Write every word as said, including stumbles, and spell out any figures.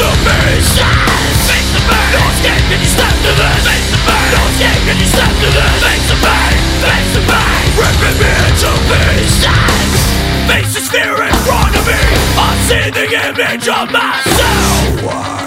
to pieces. Face the pain. No escape, can you step to this? Face the pain. No escape, can you step to this? Face the pain. Face the pain. Ripping me into pieces. Face this fear in front of me. I see the image of myself.